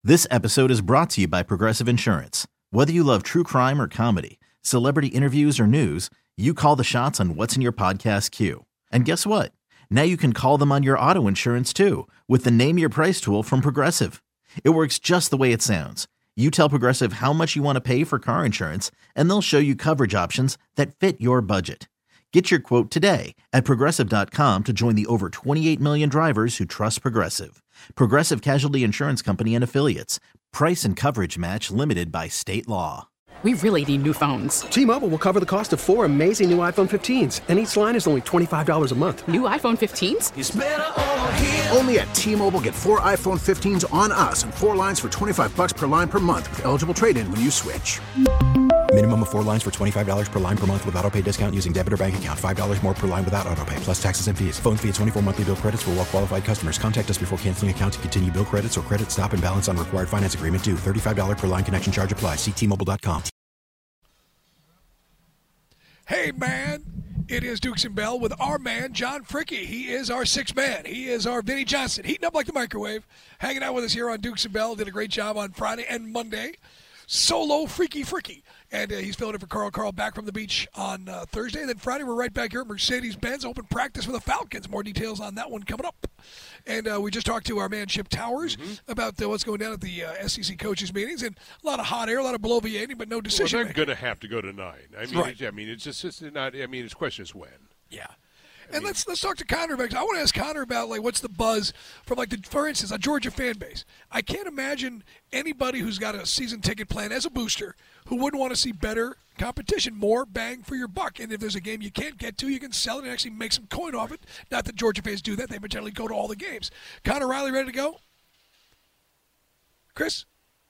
This episode is brought to you by Progressive Insurance. Whether you love true crime or comedy, celebrity interviews or news, you call the shots on what's in your podcast queue. And guess what? Now you can call them on your auto insurance too with the Name Your Price tool from Progressive. It works just the way it sounds. You tell Progressive how much you want to pay for car insurance, and they'll show you coverage options that fit your budget. Get your quote today at Progressive.com to join the over 28 million drivers who trust Progressive. Progressive Casualty Insurance Company and Affiliates. Price and coverage match limited by state law. We really need new phones. T-Mobile will cover the cost of 4 amazing new iPhone 15s, and each line is only $25 a month. New iPhone 15s? It's better over here. Only at T-Mobile, get 4 iPhone 15s on us and 4 lines for $25 per line per month with eligible trade-in when you switch. Minimum of 4 lines for $25 per line per month with autopay discount using debit or bank account. $5 more per line without autopay, plus taxes and fees. Phone fee at 24 monthly bill credits for well-qualified customers. Contact us before canceling account to continue bill credits or credit stop and balance on required finance agreement due. $35 per line connection charge applies. See T-Mobile.com. Hey, man, it is Dukes and Bell with our man, John Fricke. He is our sixth man. He is our Vinny Johnson, heating up like the microwave, hanging out with us here on Dukes and Bell. Did a great job on Friday and Monday. Solo Freaky Fricke. And he's filling in for Carl. Carl back from the beach on Thursday. And then Friday, we're right back here at Mercedes-Benz. Open practice for the Falcons. More details on that one coming up. And we just talked to our man, Chip Towers, about what's going down at the SEC coaches meetings. And a lot of hot air, a lot of bloviating, but no decision. Well, they're going to have to go to 9. I mean, right. It's just not. I mean, his question is when. Yeah. And let's talk to Connor about. I want to ask Connor about what's the buzz from for instance, a Georgia fan base. I can't imagine anybody who's got a season ticket plan as a booster who wouldn't want to see better competition, more bang for your buck. And if there's a game you can't get to, you can sell it and actually make some coin off it. Not that Georgia fans do that; they generally go to all the games. Connor Riley, ready to go? Chris,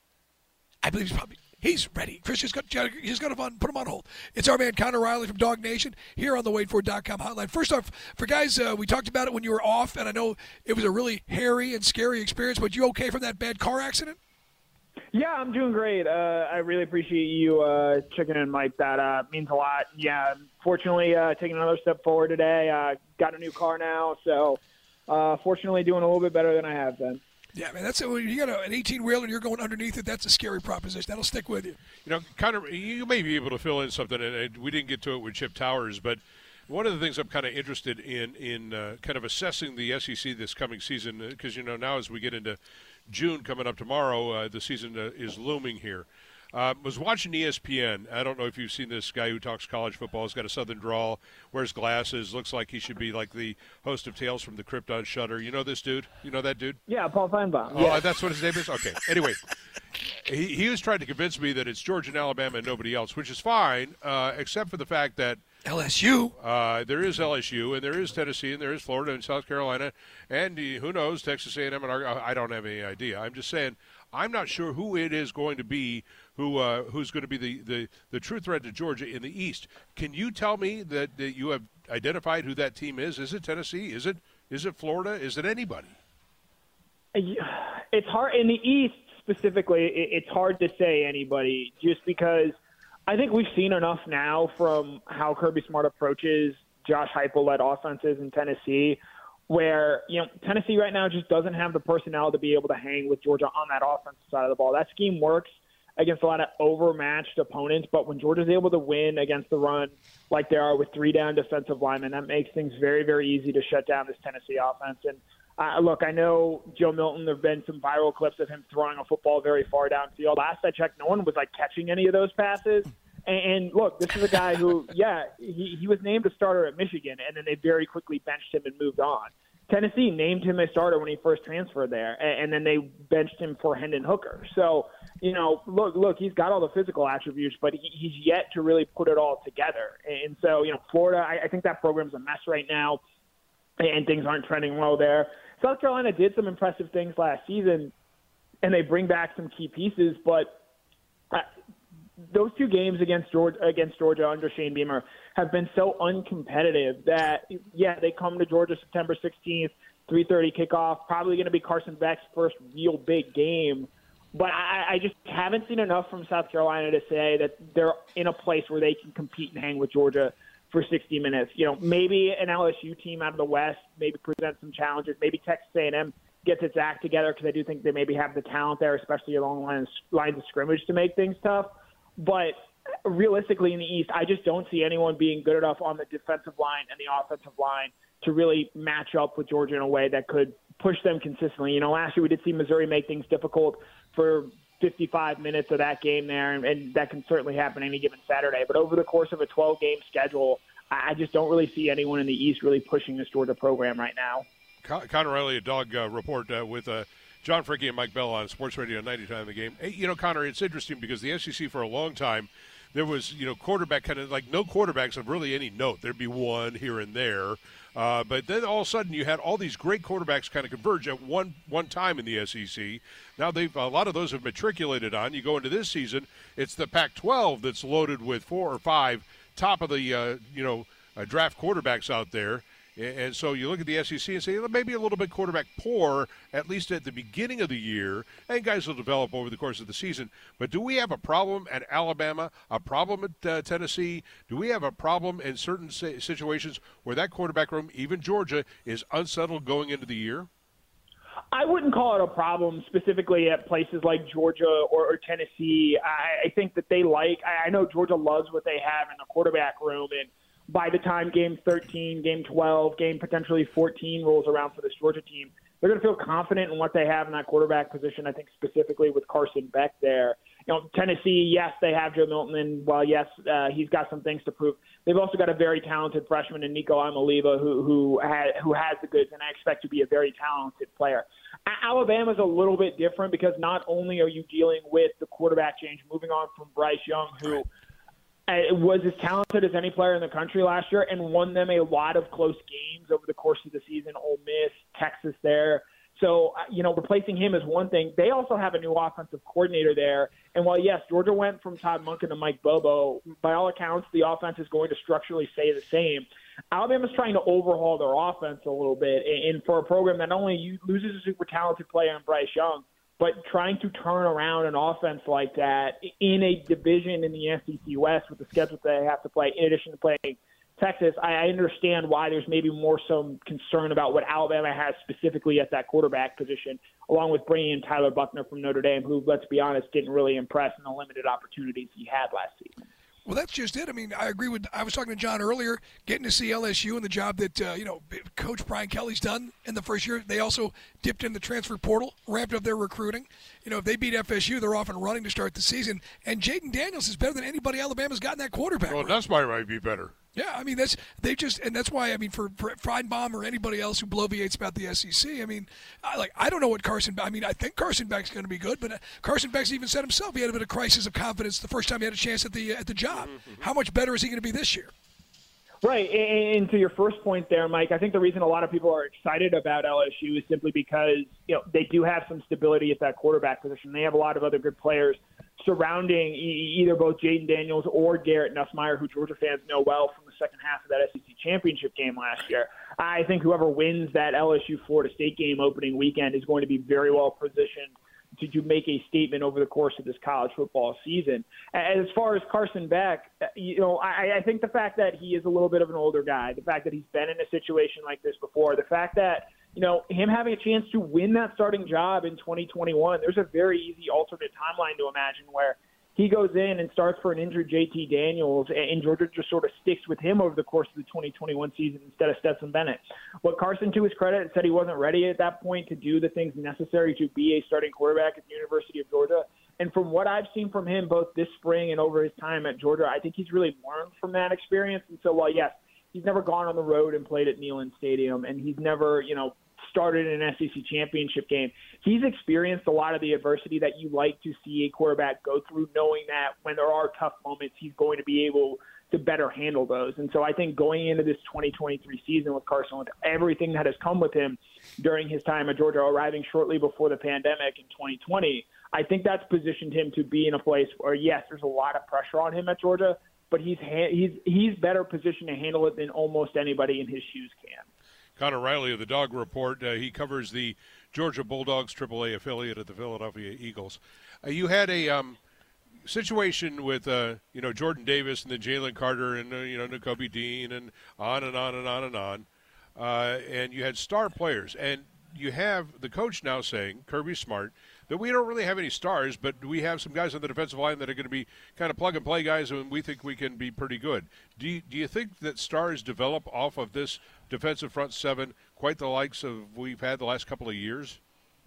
I believe he's ready. Chris just got to put him on hold. It's our man Connor Riley from Dog Nation here on the WadeFord.com hotline. First off, for guys, we talked about it when you were off, and I know it was a really hairy and scary experience, but you okay from that bad car accident? Yeah, I'm doing great. I really appreciate you checking in, Mike. That means a lot. Yeah, fortunately, taking another step forward today. Got a new car now, so fortunately doing a little bit better than I have been. Yeah, man, that's when you got an 18-wheeler and you're going underneath it. That's a scary proposition. That'll stick with you. You know, Connor, you may be able to fill in something, and we didn't get to it with Chip Towers, but one of the things I'm kind of interested in kind of assessing the SEC this coming season, because, now as we get into June coming up tomorrow, the season is looming here. Was watching ESPN. I don't know if you've seen this guy who talks college football. He's got a southern drawl, wears glasses, looks like he should be like the host of Tales from the Crypt on Shudder. You know this dude? You know that dude? Yeah, Paul Feinbaum. Oh, yeah. That's what his name is? Okay. Anyway, he was trying to convince me that it's Georgia and Alabama and nobody else, which is fine, except for the fact that LSU. There is LSU, and there is Tennessee, and there is Florida and South Carolina, and who knows, Texas A&M and Arkansas. I don't have any idea. I'm just saying I'm not sure who it is going to be who's going to be the true threat to Georgia in the East. Can you tell me that you have identified who that team is? Is it Tennessee? Is it Florida? Is it anybody? It's hard in the East specifically. It's hard to say anybody just because I think we've seen enough now from how Kirby Smart approaches Josh Heupel-led offenses in Tennessee, where Tennessee right now just doesn't have the personnel to be able to hang with Georgia on that offensive side of the ball. That scheme works against a lot of overmatched opponents, but when Georgia's able to win against the run like they are with 3 down defensive linemen, that makes things very, very easy to shut down this Tennessee offense. And look, I know Joe Milton, there have been some viral clips of him throwing a football very far downfield. Last I checked, no one was catching any of those passes. And look, this is a guy who, he was named a starter at Michigan, and then they very quickly benched him and moved on. Tennessee named him a starter when he first transferred there, and then they benched him for Hendon Hooker. So, look, he's got all the physical attributes, but he's yet to really put it all together. And so, Florida, I think that program's a mess right now, and things aren't trending well there. South Carolina did some impressive things last season, and they bring back some key pieces, but those 2 games against Georgia under Shane Beamer have been so uncompetitive that, they come to Georgia September 16th, 3:30 kickoff, probably going to be Carson Beck's first real big game. But I just haven't seen enough from South Carolina to say that they're in a place where they can compete and hang with Georgia for 60 minutes. Maybe an LSU team out of the West maybe presents some challenges. Maybe Texas A&M gets its act together, because I do think they maybe have the talent there, especially along lines of scrimmage, to make things tough. But realistically in the East, I just don't see anyone being good enough on the defensive line and the offensive line to really match up with Georgia in a way that could push them consistently. Last year we did see Missouri make things difficult for 55 minutes of that game there, and that can certainly happen any given Saturday. But over the course of a 12-game schedule, I just don't really see anyone in the East really pushing this Georgia program right now. Connor Riley, a dog report with John Fricke and Mike Bell on Sports Radio 90 The Game. Hey, Connor, it's interesting because the SEC for a long time, there was, quarterback kind of like no quarterbacks of really any note. There'd be one here and there. But then all of a sudden you had all these great quarterbacks kind of converge at one time in the SEC. Now a lot of those have matriculated on. You go into this season, it's the Pac-12 that's loaded with 4 or 5 top of the, draft quarterbacks out there. And so you look at the SEC and say, maybe a little bit quarterback poor, at least at the beginning of the year, and guys will develop over the course of the season. But do we have a problem at Alabama, a problem at Tennessee? Do we have a problem in certain situations where that quarterback room, even Georgia, is unsettled going into the year? I wouldn't call it a problem specifically at places like Georgia or Tennessee. I think that I know Georgia loves what they have in the quarterback room, and by the time game 13, game 12, game potentially 14 rolls around for this Georgia team, they're going to feel confident in what they have in that quarterback position, I think specifically with Carson Beck there. Tennessee, yes, they have Joe Milton, and while, yes, he's got some things to prove, they've also got a very talented freshman in Nico Imaliva who has the goods, and I expect to be a very talented player. Alabama's a little bit different because not only are you dealing with the quarterback change, moving on from Bryce Young, who was as talented as any player in the country last year and won them a lot of close games over the course of the season, Ole Miss, Texas there. So, replacing him is one thing. They also have a new offensive coordinator there. And while, yes, Georgia went from Todd Monken to Mike Bobo, by all accounts, the offense is going to structurally stay the same. Alabama's trying to overhaul their offense a little bit. And for a program that not only loses a super talented player in Bryce Young, but trying to turn around an offense like that in a division in the SEC West with the schedule they have to play, in addition to playing Texas, I understand why there's maybe more some concern about what Alabama has specifically at that quarterback position, along with bringing in Tyler Buchner from Notre Dame, who, let's be honest, didn't really impress in the limited opportunities he had last season. Well, that's just it. I agree with – I was talking to John earlier, getting to see LSU and the job that, Coach Brian Kelly's done in the first year. They also dipped in the transfer portal, ramped up their recruiting. If they beat FSU, they're off and running to start the season. And Jaden Daniels is better than anybody Alabama's got in that quarterback. Well, that's why might be better. Yeah, that's why for Feigenbaum or anybody else who bloviates about the SEC, I don't know what I think Carson Beck's going to be good, but Carson Beck's even said himself he had a bit of crisis of confidence the first time he had a chance at the job. Mm-hmm. How much better is he going to be this year? Right, and to your first point there, Mike, I think the reason a lot of people are excited about LSU is simply because they do have some stability at that quarterback position. They have a lot of other good players surrounding either both Jaden Daniels or Garrett Nussmeier, who Georgia fans know well from the second half of that SEC championship game last year. I think whoever wins that LSU-Florida State game opening weekend is going to be very well positioned to make a statement over the course of this college football season. As far as Carson Beck, I think the fact that he is a little bit of an older guy, the fact that he's been in a situation like this before, the fact that him having a chance to win that starting job in 2021, there's a very easy alternate timeline to imagine where he goes in and starts for an injured JT Daniels, and Georgia just sort of sticks with him over the course of the 2021 season instead of Stetson Bennett. What Carson, to his credit, said he wasn't ready at that point to do the things necessary to be a starting quarterback at the University of Georgia. And from what I've seen from him both this spring and over his time at Georgia, I think he's really learned from that experience. And so while, yes, he's never gone on the road and played at Neyland Stadium, and he's never, started in an SEC championship game, he's experienced a lot of the adversity that you like to see a quarterback go through, knowing that when there are tough moments, he's going to be able to better handle those. And so I think going into this 2023 season with Carson, with everything that has come with him during his time at Georgia, arriving shortly before the pandemic in 2020, I think that's positioned him to be in a place where, yes, there's a lot of pressure on him at Georgia, but he's better positioned to handle it than almost anybody in his shoes can. Connor Riley of the Dog Report. He covers the Georgia Bulldogs AAA affiliate of the Philadelphia Eagles. You had a situation with Jordan Davis and then Jalen Carter and Nakobe Dean and on and on and on and on. And you had star players. And you have the coach now saying, Kirby Smart, that we don't really have any stars, but we have some guys on the defensive line that are going to be kind of plug-and-play guys, and we think we can be pretty good. Do you think that stars develop off of this defensive front seven quite the likes of we've had the last couple of years?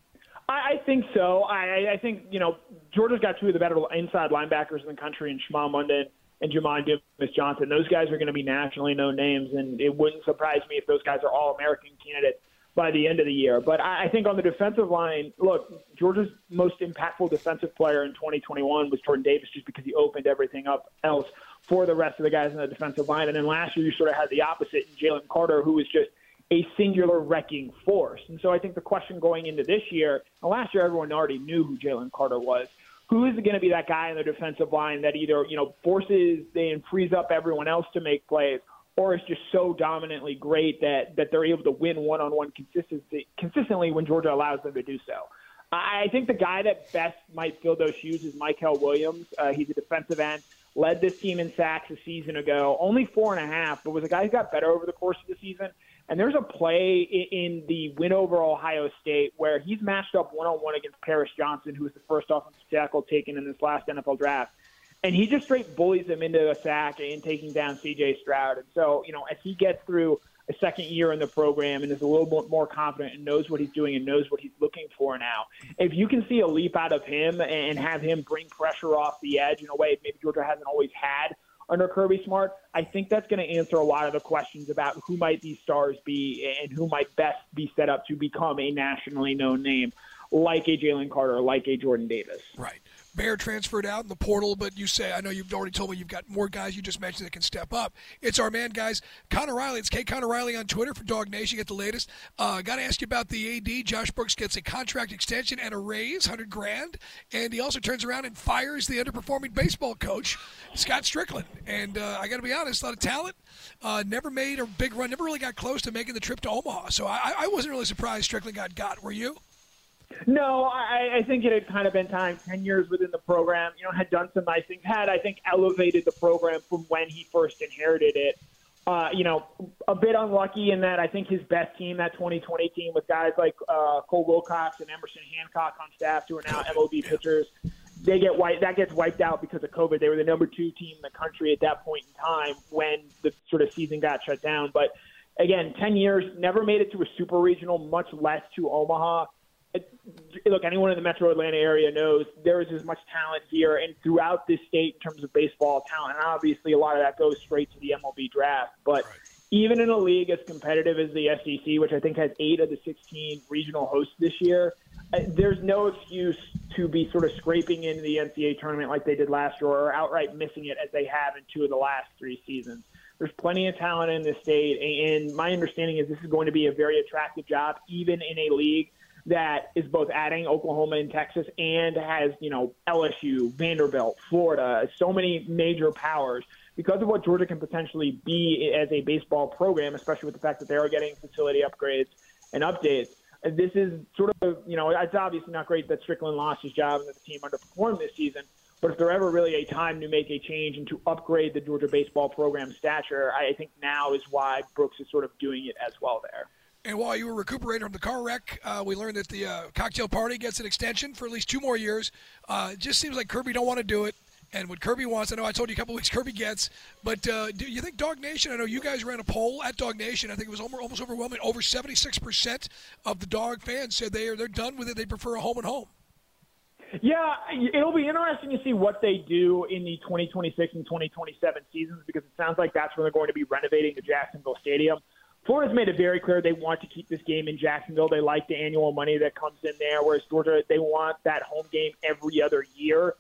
I think so. I think, Georgia's got two of the better inside linebackers in the country in Shema Munden and Jamon Dumas-Johnson. Those guys are going to be nationally known names, and it wouldn't surprise me if those guys are All-American candidates by the end of the year. But I think on the defensive line, look, Georgia's most impactful defensive player in 2021 was Jordan Davis, just because he opened everything up else for the rest of the guys in the defensive line. And then last year you sort of had the opposite in Jalen Carter, who was just a singular wrecking force. And so I think the question going into this year, and last year everyone already knew who Jalen Carter was, who is going to be that guy in the defensive line that either, forces and frees up everyone else to make plays, or is just so dominantly great that they're able to win one-on-one consistently when Georgia allows them to do so. I think the guy that best might fill those shoes is Michael Williams. He's a defensive end, led this team in sacks a season ago, only 4.5, but was a guy who got better over the course of the season. And there's a play in the win over Ohio State where he's matched up one-on-one against Paris Johnson, who was the first offensive tackle taken in this last NFL draft. And he just straight bullies him into a sack and taking down C.J. Stroud. And so, as he gets through a second year in the program and is a little bit more confident and knows what he's doing and knows what he's looking for now, if you can see a leap out of him and have him bring pressure off the edge in a way maybe Georgia hasn't always had under Kirby Smart, I think that's going to answer a lot of the questions about who might these stars be and who might best be set up to become a nationally known name, like a Jalen Carter, like a Jordan Davis. Right. Bear transferred out in the portal, but you say, I know you've already told me you've got more guys you just mentioned that can step up. It's our man, guys. Connor Riley. It's K. Connor Riley on Twitter for Dog Nation. Get the latest. Got to ask you about the AD. Josh Brooks gets a contract extension and a raise, $100,000, and he also turns around and fires the underperforming baseball coach, Scott Strickland. And I got to be honest, a lot of talent. Never made a big run. Never really got close to making the trip to Omaha. So I wasn't really surprised Strickland got. Were you? No, I think it had kind of been time, 10 years within the program, had done some nice things, had, I think, elevated the program from when he first inherited it. A bit unlucky in that I think his best team, that 2020 team with guys like Cole Wilcox and Emerson Hancock on staff who are now MLB pitchers, that gets wiped out because of COVID. They were the number 2 team in the country at that point in time when the sort of season got shut down. But, again, 10 years, never made it to a super regional, much less to Omaha. Look, anyone in the metro Atlanta area knows there is as much talent here and throughout this state in terms of baseball talent. And obviously a lot of that goes straight to the MLB draft. But even in a league as competitive as the SEC, which I think has 8 of the 16 regional hosts this year, there's no excuse to be sort of scraping into the NCAA tournament like they did last year or outright missing it as they have in 2 of the last 3 seasons. There's plenty of talent in this state. And my understanding is this is going to be a very attractive job, even in a league that is both adding Oklahoma and Texas and has, LSU, Vanderbilt, Florida, so many major powers because of what Georgia can potentially be as a baseball program, especially with the fact that they are getting facility upgrades and updates. This is sort of, it's obviously not great that Strickland lost his job and that the team underperformed this season, but if there ever really a time to make a change and to upgrade the Georgia baseball program stature, I think now is why Brooks is sort of doing it as well there. And while you were recuperating from the car wreck, we learned that the cocktail party gets an extension for at least 2 more years. It just seems like Kirby don't want to do it. And what Kirby wants, I know I told you a couple weeks Kirby gets, but do you think Dog Nation, I know you guys ran a poll at Dog Nation, I think it was almost overwhelming, over 76% of the Dog fans said they're done with it, they prefer a home and home. Yeah, it'll be interesting to see what they do in the 2026 and 2027 seasons because it sounds like that's when they're going to be renovating the Jacksonville Stadium. Florida's made it very clear they want to keep this game in Jacksonville. They like the annual money that comes in there, whereas Georgia, they want that home game every other year.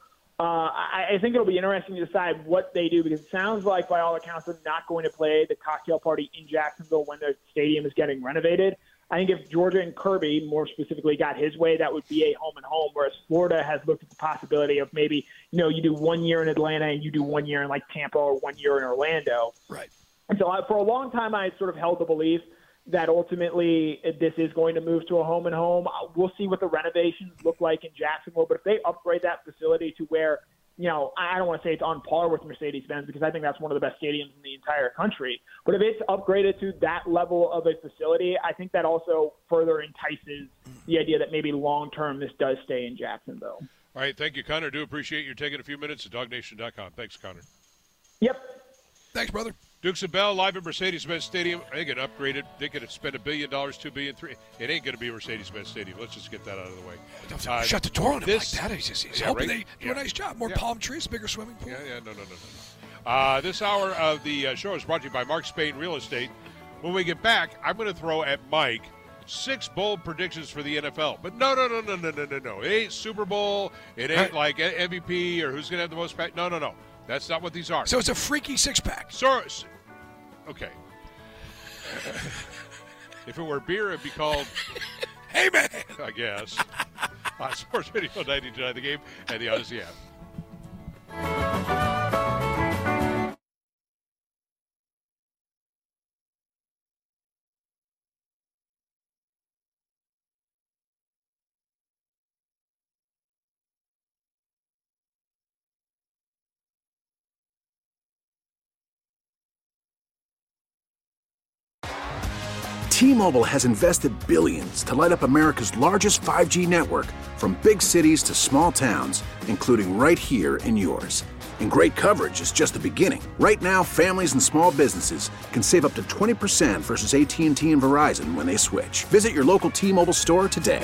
I think it'll be interesting to decide what they do because it sounds like, by all accounts, they're not going to play the cocktail party in Jacksonville when their stadium is getting renovated. I think if Georgia and Kirby, more specifically, got his way, that would be a home and home, whereas Florida has looked at the possibility of maybe, you do 1 year in Atlanta and you do 1 year in, like, Tampa or 1 year in Orlando. Right. And so for a long time, I sort of held the belief that ultimately this is going to move to a home and home. We'll see what the renovations look like in Jacksonville, but if they upgrade that facility to where, I don't want to say it's on par with Mercedes-Benz because I think that's one of the best stadiums in the entire country. But if it's upgraded to that level of a facility, I think that also further entices the idea that maybe long-term this does stay in Jacksonville. All right, thank you, Connor. Do appreciate you taking a few minutes at DogNation.com. Thanks, Connor. Yep. Thanks, brother. Dukes and Bell live at Mercedes-Benz Stadium. They get upgraded. They could spend $1 billion, $2 billion, $3 billion. It ain't going to be Mercedes-Benz Stadium. Let's just get that out of the way. Don't shut the door on him like that. He's hoping they do a nice job. More palm trees, bigger swimming pool. No. This hour of the show is brought to you by Mark Spain Real Estate. When we get back, I'm going to throw at Mike 6 bold predictions for the NFL. But no. It ain't Super Bowl. It ain't like MVP or who's going to have the most pack. No. That's not what these are. So it's a freaky six-pack. Okay. If it were beer, it'd be called... Hey, man! I guess. Sports Radio 92.9 The Game and the Odyssey app. T-Mobile has invested billions to light up America's largest 5G network, from big cities to small towns, including right here in yours. And great coverage is just the beginning. Right now, families and small businesses can save up to 20% versus AT&T and Verizon when they switch. Visit your local T-Mobile store today.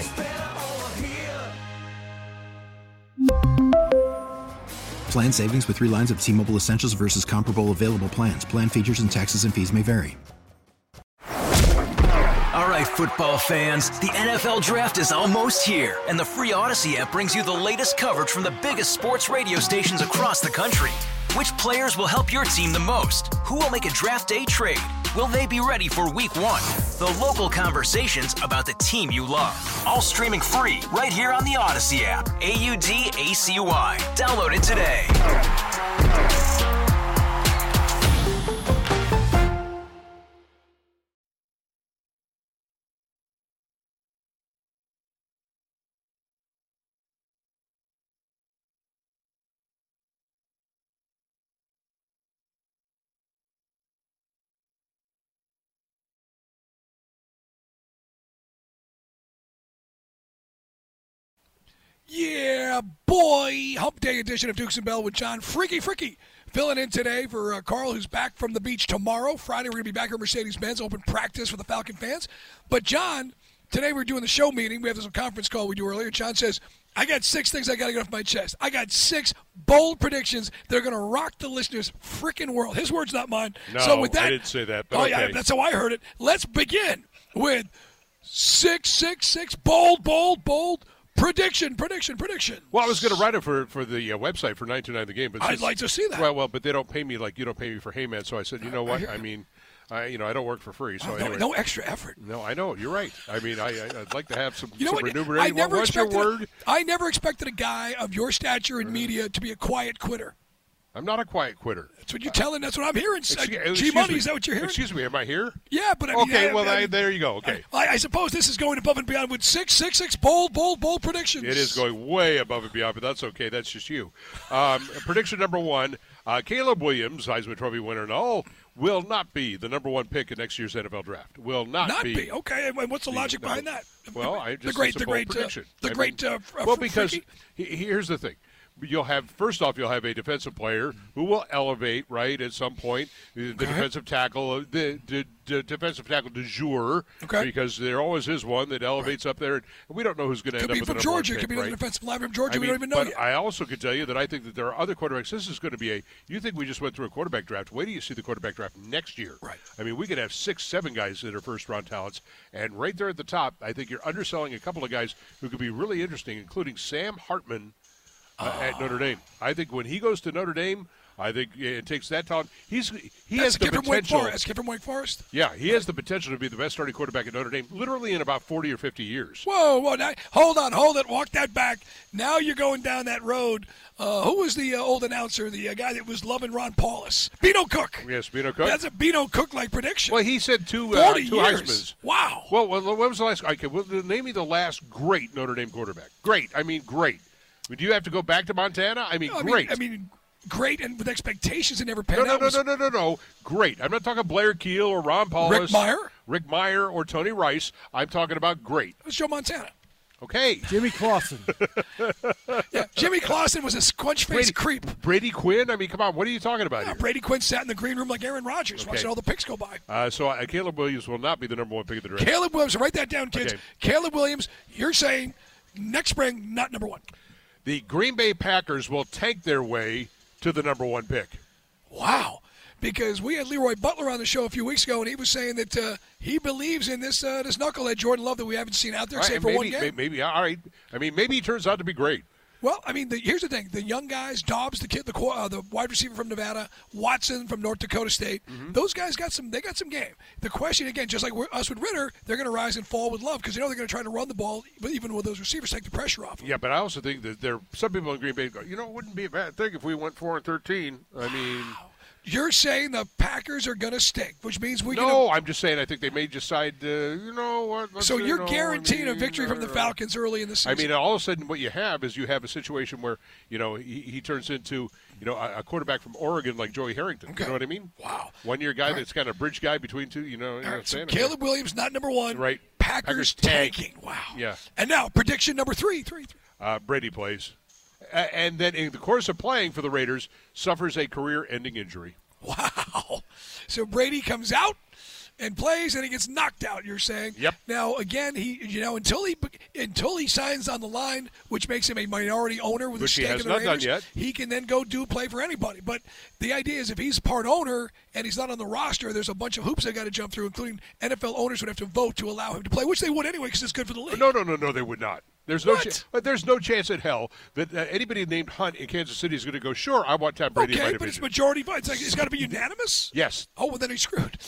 Plan savings with 3 lines of T-Mobile Essentials versus comparable available plans. Plan features and taxes and fees may vary. All right, football fans, the NFL Draft is almost here, and the free Odyssey app brings you the latest coverage from the biggest sports radio stations across the country. Which players will help your team the most? Who will make a draft day trade? Will they be ready for Week 1? The local conversations about the team you love. All streaming free right here on the Odyssey app. AUDACY. Download it today. Yeah, boy. Hump Day edition of Dukes and Bell with John Freaky filling in today for Carl, who's back from the beach tomorrow. Friday, we're going to be back at Mercedes-Benz, open practice for the Falcon fans. But, John, today we're doing the show meeting. We have this conference call we do earlier. John says, I got 6 things I got to get off my chest. I got 6 bold predictions that are going to rock the listeners' freaking world. His words, not mine. No, so with that, I didn't say that. But okay. Yeah, that's how I heard it. Let's begin with 6 bold Prediction. Well, I was going to write it for the website for 929 The Game, but I'd like to see that. Well, but they don't pay me like you don't pay me for Heyman, so I said, you know what? I mean, I don't work for free, so anyway. No extra effort. No, I know you're right. I mean, I'd like to have some remuneration. What's your word? I never expected a guy of your stature in media to be a quiet quitter. I'm not a quiet quitter. That's what you're telling. That's what I'm hearing. G-Money, is that what you're hearing? Excuse me, am I here? Yeah, but I mean... Okay, there you go. Okay. I suppose this is going above and beyond with 6 bold predictions. It is going way above and beyond, but that's okay. That's just you. Prediction number 1, Caleb Williams, Heisman Trophy winner and all, will not be the number 1 pick in next year's NFL Draft. Will not be. Okay, and what's the logic behind that? Well, the great prediction. Because here's the thing. You'll have a defensive player who will elevate right at some point the defensive tackle, the defensive tackle du jour, because there always is one that elevates up there, and we don't know who's going to end up with the number 1 pick. Could be another defensive lineman from Georgia. We don't even know yet. I also could tell you that I think that there are other quarterbacks. This is going to be you think we just went through a quarterback draft. Wait till you see the quarterback draft next year. Right. I mean, we could have 6, 7 guys that are first-round talents, and right there at the top, I think you're underselling a couple of guys who could be really interesting, including Sam Hartman. At Notre Dame. I think when he goes to Notre Dame, I think it takes that talent. He has the potential. That's kid from Wake Forest? Yeah, he has the potential to be the best starting quarterback at Notre Dame literally in about 40 or 50 years. Whoa. Now, hold it. Walk that back. Now you're going down that road. Who was the old announcer, the guy that was loving Ron Paulus? Beano Cook. Yes, Beano Cook. That's a Beano Cook-like prediction. Well, he said 2 Heismans. Wow. Well, when was the last? Okay, well, name me the last great Notre Dame quarterback. Great. I mean, great. Do you have to go back to Montana? I mean, great. I mean, great, and with expectations that never panned out. No. Great. I'm not talking Blair Keel or Ron Paulus. Rick Meyer or Tony Rice. I'm talking about great. It was Joe Montana. Okay. Jimmy Clausen. Yeah, Jimmy Clausen was a squinch-faced creep. Brady Quinn? I mean, come on. What are you talking about here? Brady Quinn sat in the green room like Aaron Rodgers, watching all the picks go by. So Caleb Williams will not be the number 1 pick of the draft. Caleb Williams, write that down, kids. Okay. Caleb Williams, you're saying next spring, not number 1. The Green Bay Packers will tank their way to the number 1 pick. Wow. Because we had Leroy Butler on the show a few weeks ago, and he was saying that he believes in this knucklehead Jordan Love that we haven't seen out there except for one game. Maybe, all right. I mean, maybe he turns out to be great. Well, I mean, here's the thing. The young guys, Dobbs, the kid, the wide receiver from Nevada, Watson from North Dakota State, those guys got some game. The question, again, just like us with Ritter, they're going to rise and fall with Love because they know they're going to try to run the ball, but even with those receivers, take the pressure off them. Yeah, but I also think that there are some people in Green Bay go, it wouldn't be a bad thing if we went 4-13. I mean... You're saying the Packers are going to stink, which means I'm just saying I think they may decide, what. So you're guaranteeing a victory from the Falcons early in the season. I mean, all of a sudden what you have is you have a situation where, he turns into, a quarterback from Oregon like Joey Harrington. Okay. You know what I mean? Wow. 1 year guy that's kind of a bridge guy between two, So Caleb Williams, not number 1. Right. Packers tanking. Wow. Yeah. And now, prediction number 3. Brady plays. And then in the course of playing for the Raiders, suffers a career-ending injury. Wow. So Brady comes out and plays, and he gets knocked out, you're saying? Yep. Now, again, until he signs on the line, which makes him a minority owner with a stake in the Raiders, he can then go play for anybody. But the idea is if he's part owner and he's not on the roster, there's a bunch of hoops they got to jump through, including NFL owners would have to vote to allow him to play, which they would anyway because it's good for the league. No, they would not. There's no chance in hell that anybody named Hunt in Kansas City is going to go, sure, I want Tom Brady. Okay, but it's majority vote. It's got to be unanimous? Yes. Oh, well, then he's screwed.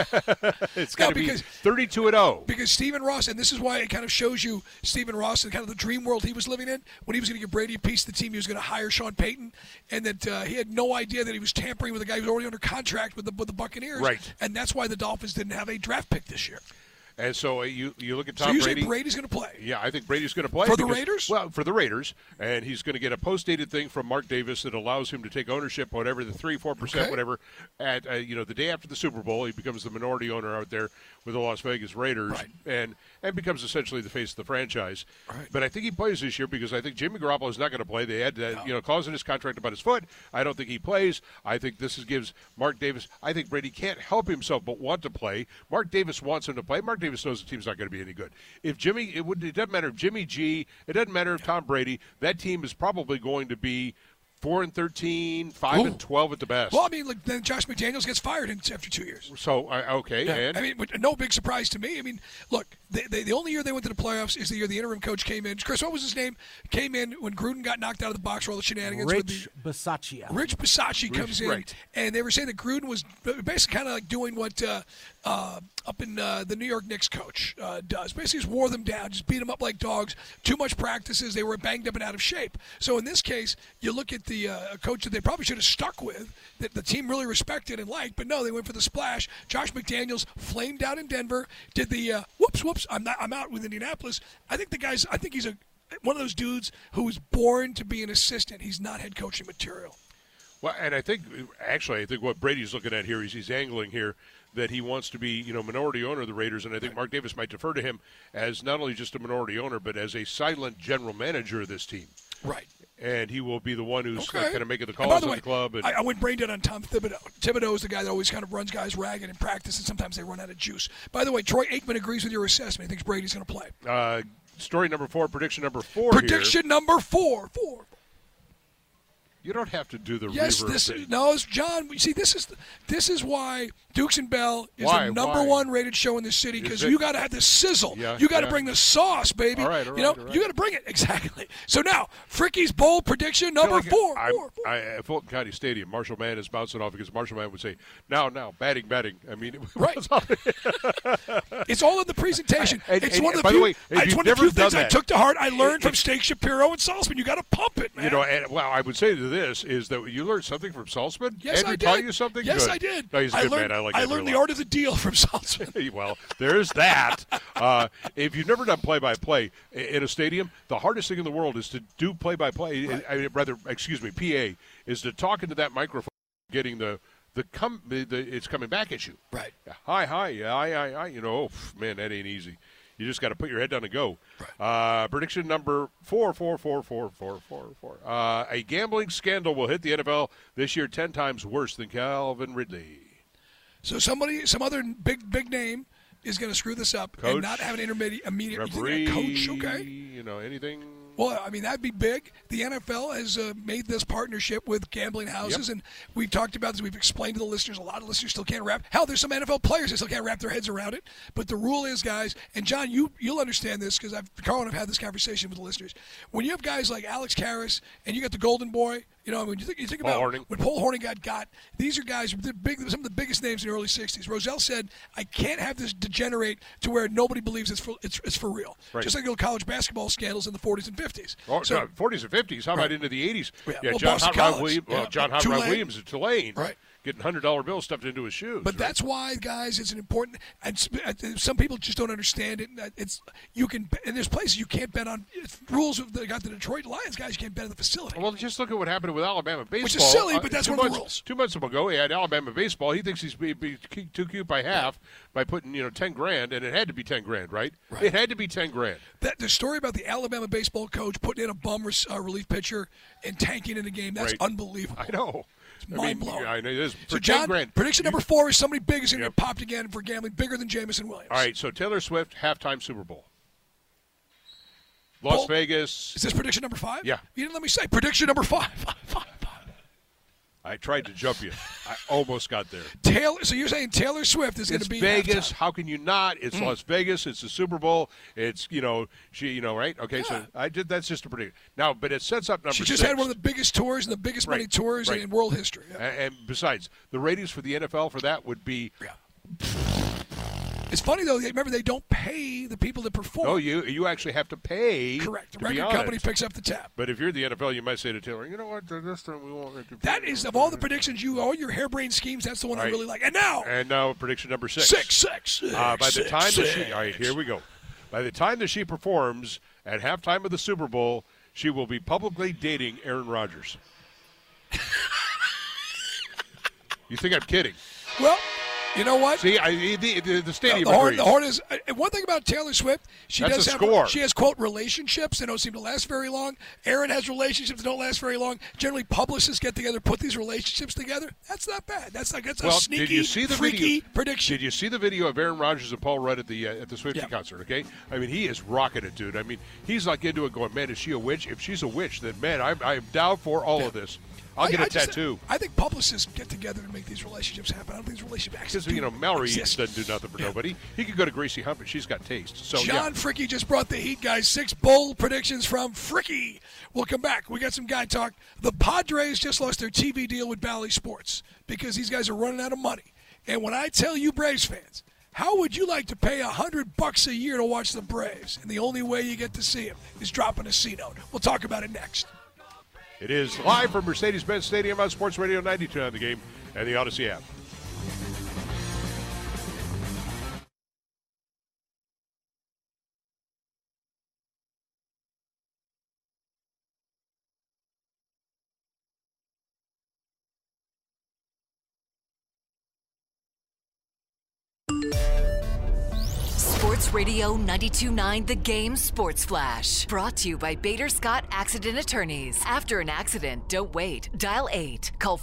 It's got to be 32-0. Because Stephen Ross, and this is why it kind of shows you Stephen Ross and kind of the dream world he was living in. When he was going to give Brady a piece of the team, he was going to hire Sean Payton, and that he had no idea that he was tampering with a guy who was already under contract with the Buccaneers. Right. And that's why the Dolphins didn't have a draft pick this year. And so you look at Tom Brady. So you say Brady's going to play? Yeah, I think Brady's going to play. For the Raiders? Well, for the Raiders. And he's going to get a post-dated thing from Mark Davis that allows him to take ownership, whatever, the 3-4%, whatever, at the day after the Super Bowl. He becomes the minority owner out there with the Las Vegas Raiders and becomes essentially the face of the franchise. Right. But I think he plays this year because I think Jimmy Garoppolo is not going to play. They had clause in his contract about his foot. I don't think he plays. I think gives Mark Davis – I think Brady can't help himself but want to play. Mark Davis wants him to play. Mark Davis knows the team's not going to be any good. If it doesn't matter if Jimmy G, it doesn't matter if Tom Brady, that team is probably going to be 4-13, 5-12 at the best. Well, I mean, then Josh McDaniels gets fired after 2 years. So, okay, yeah. and? I mean, no big surprise to me. I mean, look, the only year they went to the playoffs is the year the interim coach came in. Chris, what was his name? Came in when Gruden got knocked out of the box for all the shenanigans. Rich Bisaccia. Rich Bisaccia comes in, and they were saying that Gruden was basically kind of like doing what up in the New York Knicks coach does. Basically just wore them down, just beat them up like dogs, too much practices, they were banged up and out of shape. So in this case, you look at the coach that they probably should have stuck with, that the team really respected and liked, but no, they went for the splash. Josh McDaniels flamed out in Denver, did the whoops, I'm out with Indianapolis. I think he's one of those dudes who was born to be an assistant. He's not head coaching material. Well, and I think what Brady's looking at here is he's angling here that he wants to be, minority owner of the Raiders, and I think Mark Davis might defer to him as not only just a minority owner, but as a silent general manager of this team. Right. And he will be the one who's kind of making the calls by the in way, the club. I went brain dead on Tom Thibodeau. Thibodeau is the guy that always kind of runs guys ragged in practice, and sometimes they run out of juice. By the way, Troy Aikman agrees with your assessment. He thinks Brady's going to play. Story number 4, prediction number 4 Prediction number 4. You don't have to do the yes, reverb it's John. See, this is why Dukes and Bell is the number 1 rated show in the city, because you got to have the sizzle. Yeah, you got to bring the sauce, baby. All right, you got to bring it exactly. So now, Fricky's bold prediction number 4. At Fulton County Stadium, Marshall Mann is bouncing off because Marshall Mann would say, "Now, batting." I mean, right. It's all in the presentation. It's one of the few things I took to heart. I learned from Steak Shapiro and Salzman. You got to pump it, man. I would say to this is that you learned something from Saltzman? Yes, Andrew I did. taught you something? Yes, Good. I did. No, he's a good man. I like Andrew learned a the lot. art of the deal from Saltzman. Well, there's that. If you've never done play-by-play in a stadium, the hardest thing in the world is to do play-by-play. Right. PA, is to talk into that microphone, getting it's coming back at you. Right. Hi. Man, that ain't easy. You just got to put your head down and go. Right. Prediction number 4. A gambling scandal will hit the NFL this year 10 times worse than Calvin Ridley. So some other big name is going to screw this up coach, and not have an immediate referee, coach. Okay. Anything. Well, I mean, that'd be big. The NFL has made this partnership with gambling houses, and we've talked about this. We've explained to the listeners. A lot of listeners still can't wrap. Hell, there's some NFL players that still can't wrap their heads around it. But the rule is, guys, and John, you'll understand this because Carl and I've had this conversation with the listeners. When you have guys like Alex Karras and you got the Golden Boy, when you think about when Paul Hornung got, these are guys, some of the biggest names in the early 60s. Roselle said, I can't have this degenerate to where nobody believes it's for real. Right. Just like the college basketball scandals in the 40s and 50s. Oh, so, 40s and 50s. How about into the 80s? Yeah, John Hot Rod Williams at Tulane. Right. Getting $100 bills stuffed into his shoes. But that's why, guys, it's an important. And some people just don't understand it. And there's places you can't bet on. It's rules they got the Detroit Lions guys. You can't bet on the facility. Well, just look at what happened with Alabama baseball. Which is silly, but that's one of the rules. 2 months ago, he had Alabama baseball. He thinks he's too cute by half by putting $10,000, and it had to be $10,000, right? It had to be $10,000. The story about the Alabama baseball coach putting in a bum relief pitcher and tanking in a game, that's unbelievable. I know. It's mind-blowing. I know it is. So, John, prediction number 4 is somebody big is going to get popped again for gambling, bigger than Jameson Williams. All right, so Taylor Swift, halftime Super Bowl. Las Vegas. Is this prediction number 5? Yeah. You didn't let me say. Prediction number 5. I tried to jump you. I almost got there. So you're saying Taylor Swift is going to be Vegas. halftime. How can you not? It's Las Vegas. It's the Super Bowl. It's right? Okay, so I did. That's just a prediction. Now, but it sets up number 6. She just had one of the biggest tours and the biggest money tours in world history. Yeah. And besides, the ratings for the NFL for that would be. Yeah. It's funny, though. Remember, they don't pay the people that perform. No, you actually have to pay. Correct. The record company picks up the tab. But if you're the NFL, you might say to Taylor, you know what, this time we won't. That is, of all the predictions, all your harebrained schemes, that's the one I really like. And now prediction number 6. Six. By the time all right, here we go. By the time that she performs at halftime of the Super Bowl, she will be publicly dating Aaron Rodgers. You think I'm kidding? Well, you know what? See, the stadium agrees. The horn is one thing about Taylor Swift. She has quote relationships that don't seem to last very long. Aaron has relationships that don't last very long. Generally, publicists get together, put these relationships together. That's not bad. That's a sneaky, freaky prediction. Did you see the video of Aaron Rodgers and Paul Rudd at the Swiftie concert? Okay, I mean he is rocking it, dude. I mean he's like into it, going, man, is she a witch? If she's a witch, then man, I'm down for all of this. I'll get a tattoo. I think publicists get together to make these relationships happen. I don't think these relationships because Mallory doesn't do nothing for nobody. He could go to Gracie Hunt, but she's got taste. So John Fricky just brought the heat, guys. 6 bold predictions from Fricky. We'll come back. We got some guy talk. The Padres just lost their TV deal with Bally Sports because these guys are running out of money. And when I tell you Braves fans, how would you like to pay $100 a year to watch the Braves? And the only way you get to see them is dropping a C-note. We'll talk about it next. It is live from Mercedes-Benz Stadium on Sports Radio 92 on the game and the Odyssey app. Sports Radio 92.9 The Game Sports Flash. Brought to you by Bader Scott Accident Attorneys. After an accident, don't wait. Dial 8. Call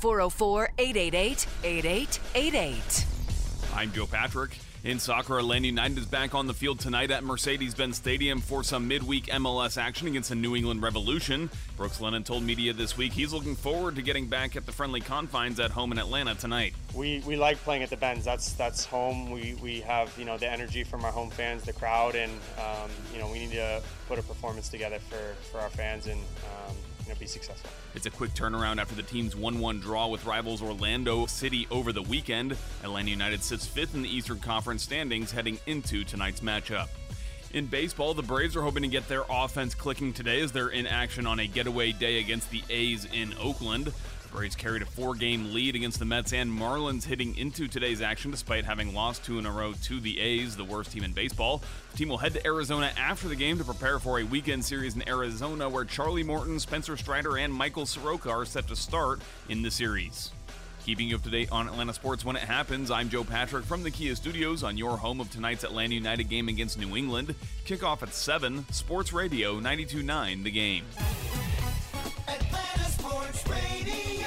404-888-8888. I'm Joe Patrick. In soccer, Atlanta United is back on the field tonight at Mercedes-Benz Stadium for some midweek MLS action against the New England Revolution. Brooks Lennon told media this week he's looking forward to getting back at the friendly confines at home in Atlanta tonight. We like playing at the Benz. That's home. We have the energy from our home fans, the crowd, and we need to put a performance together for our fans and be successful. It's a quick turnaround after the team's 1-1 draw with rivals Orlando City over the weekend. Atlanta United sits 5th in the Eastern Conference standings heading into tonight's matchup. In baseball, the Braves are hoping to get their offense clicking today as they're in action on a getaway day against the A's in Oakland. The Braves carried a 4-game lead against the Mets and Marlins heading into today's action despite having lost 2 in a row to the A's, the worst team in baseball. The team will head to Arizona after the game to prepare for a weekend series in Arizona where Charlie Morton, Spencer Strider, and Michael Soroka are set to start in the series. Keeping you up to date on Atlanta sports when it happens, I'm Joe Patrick from the Kia Studios on your home of tonight's Atlanta United game against New England. Kickoff at 7, Sports Radio 92.9 The Game. Atlanta Sports Radio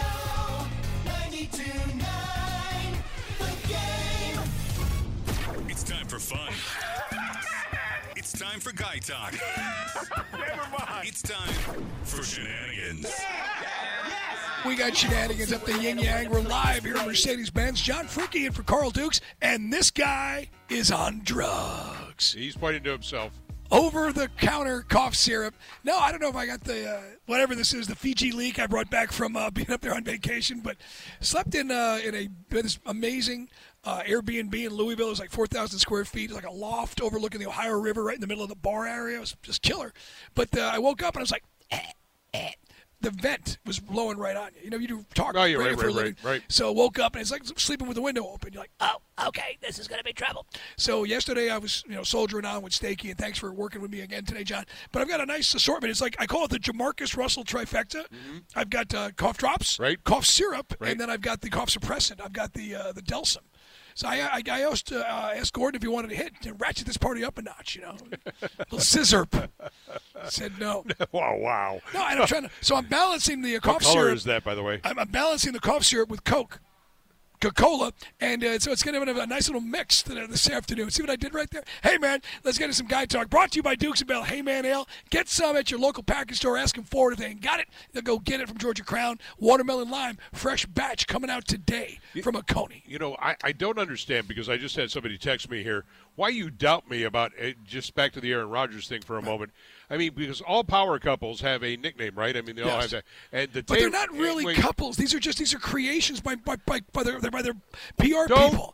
92.9 The Game. It's time for fun. It's time for guy talk. Never mind. It's time for shenanigans. We got shenanigans up the yin yang. We're live here at Mercedes-Benz. John Fricke in for Carl Dukes, and this guy is on drugs. He's pointing to himself. Over-the-counter cough syrup. No, I don't know if I got the, whatever this is, the Fiji leak I brought back from being up there on vacation, but slept in this amazing Airbnb in Louisville. It was like 4,000 square feet. It was like a loft overlooking the Ohio River right in the middle of the bar area. It was just killer. But I woke up and I was like, the vent was blowing right on you. You know, you do talk radio for a living. Right. So woke up and it's like sleeping with the window open. You're like, oh, okay, this is going to be trouble. So yesterday I was, soldiering on with Stakey, and thanks for working with me again today, John. But I've got a nice assortment. It's like I call it the Jamarcus Russell trifecta. Mm-hmm. I've got cough drops, cough syrup, and then I've got the cough suppressant. I've got the Delsum. So I asked Gordon if he wanted to hit and ratchet this party up a notch, a little scissor. Said no. Wow. No, I'm trying to. So I'm balancing the cough syrup. What color is that, by the way? I'm balancing the cough syrup with Coca-Cola, and so it's going to have a nice little mix this afternoon. See what I did right there? Hey, man, let's get into some guy talk. Brought to you by Dukes and Bell. Hey, man, Ale. Get some at your local package store. Ask them for it. If they ain't got it, they'll go get it from Georgia Crown. Watermelon lime, fresh batch coming out today from Oconee. I don't understand, because I just had somebody text me here, why you doubt me about it. Just back to the Aaron Rodgers thing for a moment. I mean, because all power couples have a nickname, right? I mean, they all have that. And but they're not really couples. These are creations by their PR people.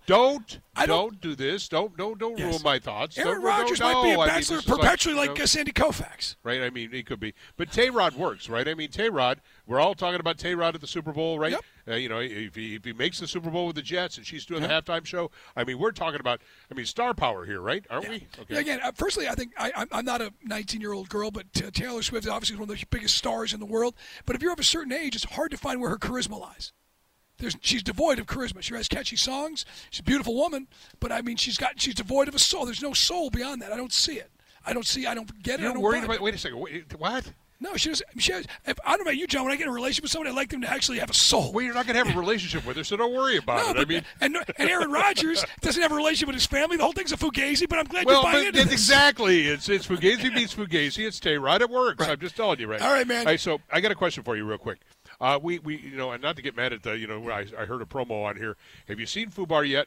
Don't do this. Don't ruin my thoughts. Aaron Rodgers might be a bachelor perpetually like Sandy Koufax. Right? I mean, he could be. But Tay-Rod works, right? I mean, Tay-Rod, we're all talking about Tay-Rod at the Super Bowl, right? Yep. If he makes the Super Bowl with the Jets and she's doing the halftime show, I mean, we're talking about, star power here, right? Aren't we? Okay. Again, firstly, I think I'm not a 19-year-old girl, but Taylor Swift obviously is one of the biggest stars in the world. But if you're of a certain age, it's hard to find where her charisma lies. She's devoid of charisma. She has catchy songs. She's a beautiful woman, but she's devoid of a soul. There's no soul beyond that. I don't see it. I don't get it. You're worried about. Wait a second. What? No, she has. I don't know about you, John. When I get in a relationship with somebody, I like them to actually have a soul. Well, you're not going to have a relationship with her, so don't worry about it. And Aaron Rodgers doesn't have a relationship with his family. The whole thing's a fugazi, but I'm glad you're buying into this. Exactly. It's fugazi meets fugazi. It's Tay-Rod. It works. Right. I'm just telling you, right? All right, man. All right, so I got a question for you real quick. We and not to get mad at I heard a promo on here. Have you seen FUBAR yet?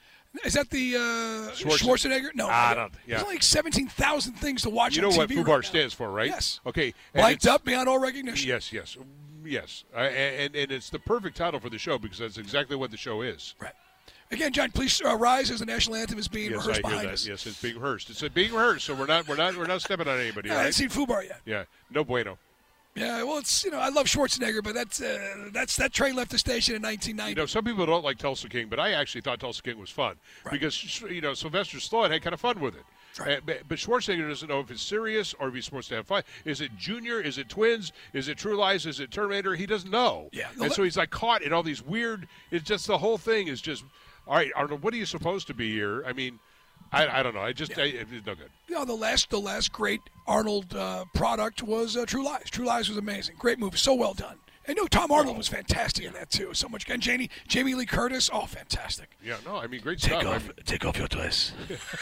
Is that the Schwarzenegger? No. I don't. Yeah. There's like 17,000 things to watch on TV. You know what FUBAR right stands for, right? Yes. Okay. Mic'd up beyond all recognition. Yes. And it's the perfect title for the show because that's exactly what the show is. Right. Again, John, please rise as the national anthem is being rehearsed behind us. Yes, it's being rehearsed. It's being rehearsed, so we're not stepping on anybody. I haven't seen FUBAR yet. Yeah. No bueno. Yeah, well, it's I love Schwarzenegger, but that train left the station in 1990. Some people don't like Tulsa King, but I actually thought Tulsa King was fun because Sylvester Stallone had kind of fun with it. Right. But Schwarzenegger doesn't know if it's serious or if he's supposed to have fun. Is it Junior? Is it Twins? Is it True Lies? Is it Terminator? He doesn't know. Yeah. And so he's like caught in all these weird. It's just the whole thing is just all right. Arnold, what are you supposed to be here? I mean. I don't know. It's no good. The last great Arnold product was True Lies. True Lies was amazing. Great movie. So well done. And Tom Arnold was fantastic in that too. So much. And Jamie Lee Curtis. Oh, fantastic. Yeah. No, great stuff. Take off your dress.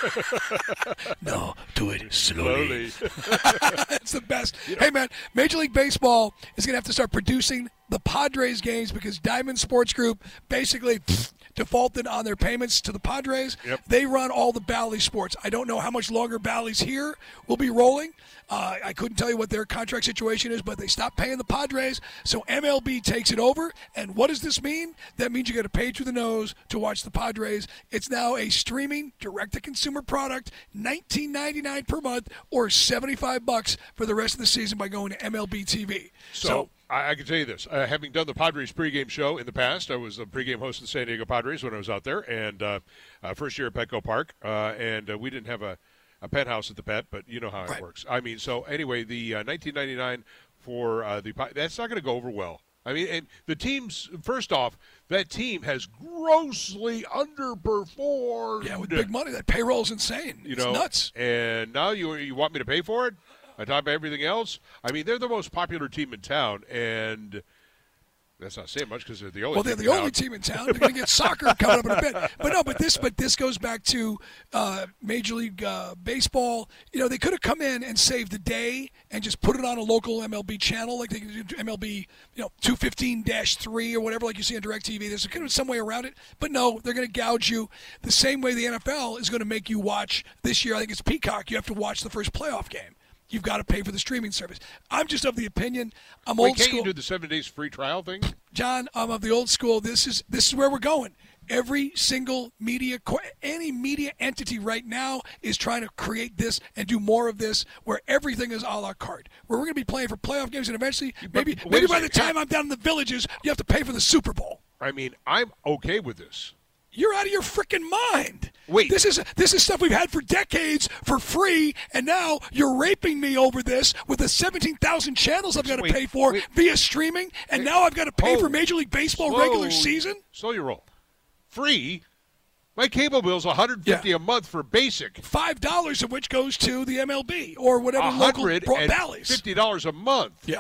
No, do it slowly. It's the best. Hey, man, Major League Baseball is going to have to start producing the Padres games because Diamond Sports Group basically defaulted on their payments to the Padres. Yep. They run all the Bally Sports. I don't know how much longer Bally's here will be rolling. I couldn't tell you what their contract situation is, but they stopped paying the Padres, so MLB takes it over. And what does this mean? That means you got to pay through the nose to watch the Padres. It's now a streaming direct-to-consumer product, $19.99 per month or $75 for the rest of the season by going to MLB TV. So I can tell you this. Having done the Padres pregame show in the past, I was the pregame host of the San Diego Padres when I was out there, and first year at Petco Park, and we didn't have a penthouse at the Pet, but you know how it works. I mean, so anyway, the $19.99 for that's not going to go over well. I mean, and the teams, first off, that team has grossly underperformed. Yeah, with big money. That payroll's insane. It's nuts. And now you want me to pay for it on top of everything else? I mean, they're the most popular team in town, and that's not saying much because they're the only. Well, they're the only team in town. They're going to get soccer coming up in a bit. But this goes back to Major League Baseball. You know, they could have come in and saved the day and just put it on a local MLB channel, like they can do MLB, 215-3 or whatever, like you see on DirecTV. There's kind of some way around it. But no, they're going to gouge you the same way the NFL is going to make you watch this year. I think it's Peacock. You have to watch the first playoff game. You've got to pay for the streaming service. I'm just of the opinion. I'm old school. Can't you do the 7 days free trial thing? John, I'm of the old school. This is where we're going. Every single any media entity right now is trying to create this and do more of this, where everything is a la carte. Where we're going to be playing for playoff games, and eventually, maybe by the time I'm down in the Villages, you have to pay for the Super Bowl. I mean, I'm okay with this. You're out of your freaking mind. Wait. This is stuff we've had for decades for free, and now you're raping me over this with the 17,000 channels I've got to pay for via streaming, and now I've got to pay for Major League Baseball regular season? Slow your roll. Free? My cable bill's $150 a month for basic. $5 of which goes to the MLB or whatever local Bally's. $50 a month. Yep.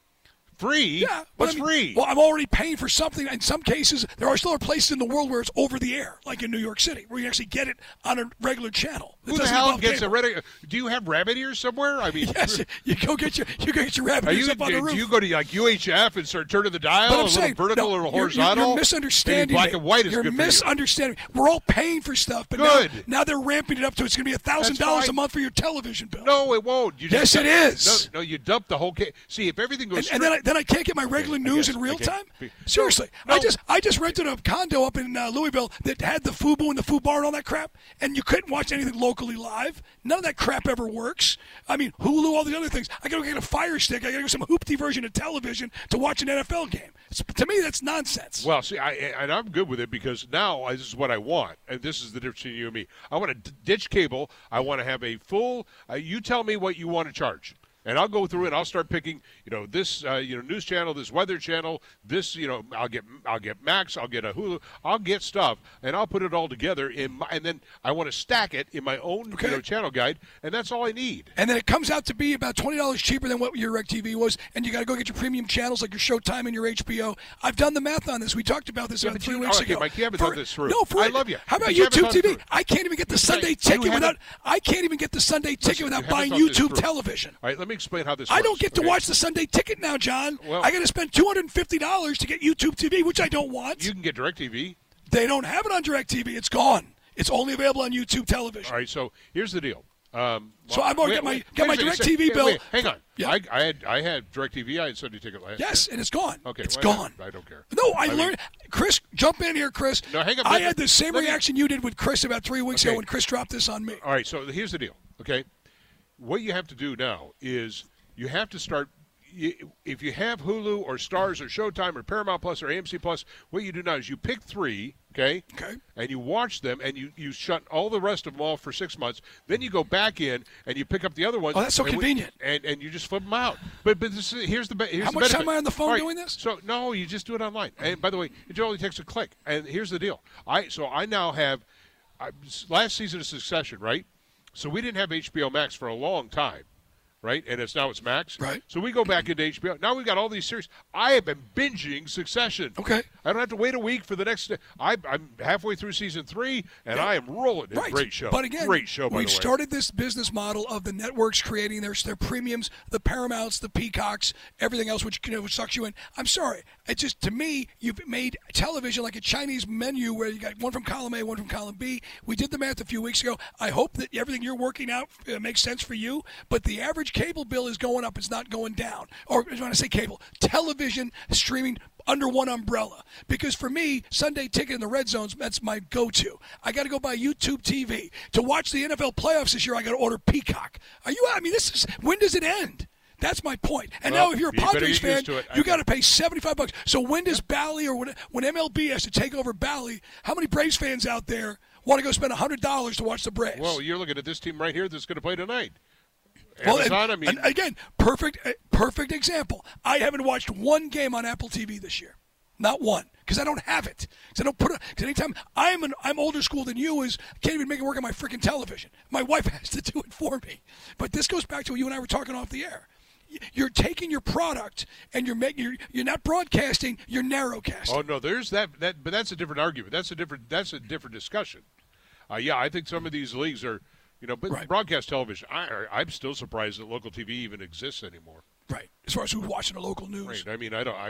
Free? Yeah. What's free? Well, I'm already paying for something. In some cases, there are still places in the world where it's over the air, like in New York City, where you actually get it on a regular channel. Who the hell gets a red? Do you have rabbit ears somewhere? I mean, yes. You go get your rabbit ears up on the roof. Do you go to like UHF and start turning the dial a little vertical or horizontal? You're misunderstanding. Black and white is good. You're misunderstanding. We're all paying for stuff, but now they're ramping it up to it's going to be $1,000 a month for your television bill. No, it won't. Yes, it is. No, you dump the whole. See, if everything goes and then I can't get my regular news in real time. Seriously, no. I just rented a condo up in Louisville that had the FUBU and the FUBAR and all that crap, and you couldn't watch anything locally live. None of that crap ever works. I mean, Hulu, all the other things. I got to get a Fire Stick. I got to get some hoopty version of television to watch an NFL game. To me, that's nonsense. Well, see, I'm good with it because now this is what I want, and this is the difference between you and me. I want to ditch cable. I want to have a full. You tell me what you want to charge. And I'll go through it. I'll start picking, this, news channel, this weather channel, this, I'll get Max, I'll get a Hulu, I'll get stuff, and I'll put it all together and then I want to stack it in my own, channel guide, and that's all I need. And then it comes out to be about $20 cheaper than what your DirecTV was, and you got to go get your premium channels like your Showtime and your HBO. I've done the math on this. We talked about this about 3 weeks ago. Mike, you haven't thought this through. No, I love you. How about YouTube TV? I can't even get the Sunday ticket without. I can't even get the Sunday ticket without buying YouTube television. All right, let me explain how this works. I don't get to watch the Sunday ticket now, John. Well, I got to spend $250 to get YouTube TV, which I don't want. You can get DirecTV. They don't have it on DirecTV. It's gone. It's only available on YouTube television. All right, so here's the deal. So I've already got my DirecTV bill. Hang on. Yeah. I had DirecTV. I had Sunday ticket last year. Yes, and it's gone. Okay, it's gone. I don't care. No, I learned. Chris, jump in here, Chris. No, hang on. I had the same reaction you did with Chris about 3 weeks ago when Chris dropped this on me. All right, so here's the deal. Okay, what you have to do now is you have to start. If you have Hulu or Stars or Showtime or Paramount Plus or AMC Plus, what you do now is you pick 3, okay, and you watch them, and you shut all the rest of them off for 6 months. Then you go back in and you pick up the other ones. Oh, that's so convenient. And you just flip them out. But here's the benefit. How much time am I on the phone doing this? So no, you just do it online. And by the way, it only takes a click. And here's the deal. I now have last season of Succession, right? So we didn't have HBO Max for a long time. right? And now it's Max. Right. So we go back into HBO. Now we've got all these series. I have been binging Succession. Okay. I don't have to wait a week for the next. I'm halfway through season 3, and I am rolling. It's a great show. But again, great show, by the way. we've started this business model of the networks creating their premiums, the Paramounts, the Peacocks, everything else, which sucks you in. I'm sorry. It just, to me, you've made television like a Chinese menu where you got one from column A, one from column B. We did the math a few weeks ago. I hope that everything you're working out makes sense for you, but the average cable bill is going up. It's not going down. Or when I say cable, television streaming under one umbrella. Because for me, Sunday Ticket in the Red Zones, that's my go-to. I got to go buy YouTube TV. To watch the NFL playoffs this year, I got to order Peacock. Are you? I mean, when does it end? That's my point. And now if you're a Padres fan, you got to pay $75. So when does Bally, or when MLB has to take over Bally, how many Braves fans out there want to go spend $100 to watch the Braves? Well, you're looking at this team right here that's going to play tonight. Well, Amazon, and again, perfect example. I haven't watched one game on Apple TV this year, not one, because I don't have it. Because I don't put it. Because anytime I'm older school than you is, I can't even make it work on my freaking television. My wife has to do it for me. But this goes back to what you and I were talking off the air. You're taking your product and you're not broadcasting. You're narrowcasting. Oh no, there's that. But that's a different argument. That's a different discussion. Yeah, I think some of these leagues are. But broadcast television, I'm still surprised that local TV even exists anymore. Right. As far as who's watching the local news. Right.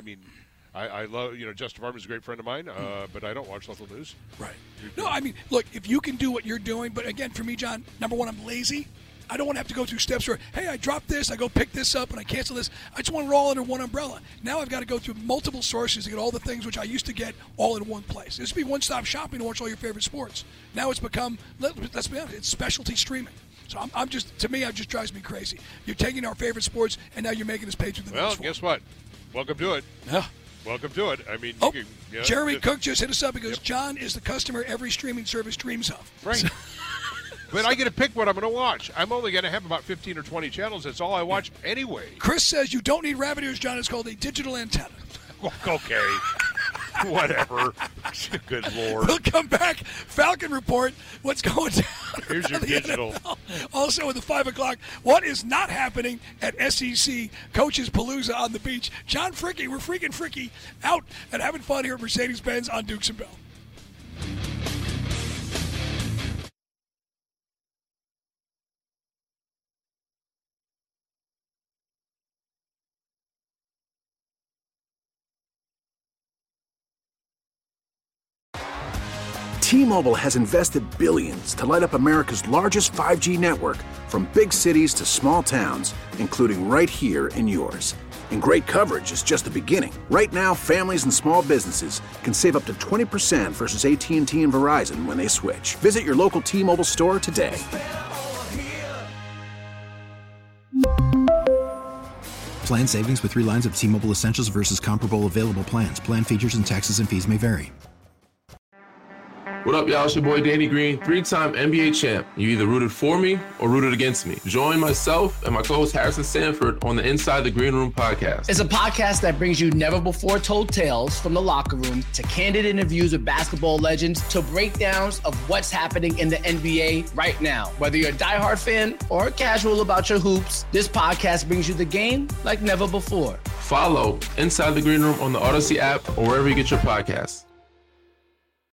I love, Justin Farmer's a great friend of mine, but I don't watch local news. Right. No, I mean, look, if you can do what you're doing, but again, for me, John, number one, I'm lazy. I don't want to have to go through steps where, hey, I dropped this, I go pick this up, and I cancel this. I just want it all under one umbrella. Now I've got to go through multiple sources to get all the things which I used to get all in one place. It used to be one-stop shopping to watch all your favorite sports. Now it's become, let's be honest, it's specialty streaming. So I'm just, to me, it just drives me crazy. You're taking our favorite sports, and now you're making us pay through the Well, guess what? Welcome to it. Yeah. Welcome to it. I mean, Jeremy Cook just hit us up because John is the customer every streaming service dreams of. Right. So. But I get to pick what I'm going to watch. I'm only going to have about 15 or 20 channels. That's all I watch anyway. Chris says you don't need rabbit ears, John. It's called a digital antenna. Okay. Whatever. Good Lord. We'll come back. Falcon Report. What's going down? Here's your digital. NFL. Also at the 5 o'clock, what is not happening at SEC Coaches Palooza on the beach? John Fricky, we're freaking Fricky out and having fun here at Mercedes-Benz on Dukes and Bell. T-Mobile has invested billions to light up America's largest 5G network, from big cities to small towns, including right here in yours. And great coverage is just the beginning. Right now, families and small businesses can save up to 20% versus AT&T and Verizon when they switch. Visit your local T-Mobile store today. Plan savings with 3 lines of T-Mobile Essentials versus comparable available plans. Plan features and taxes and fees may vary. What up, y'all? It's your boy Danny Green, 3-time NBA champ. You either rooted for me or rooted against me. Join myself and my co-host Harrison Sanford on the Inside the Green Room podcast. It's a podcast that brings you never-before-told tales from the locker room to candid interviews with basketball legends to breakdowns of what's happening in the NBA right now. Whether you're a diehard fan or casual about your hoops, this podcast brings you the game like never before. Follow Inside the Green Room on the Odyssey app or wherever you get your podcasts.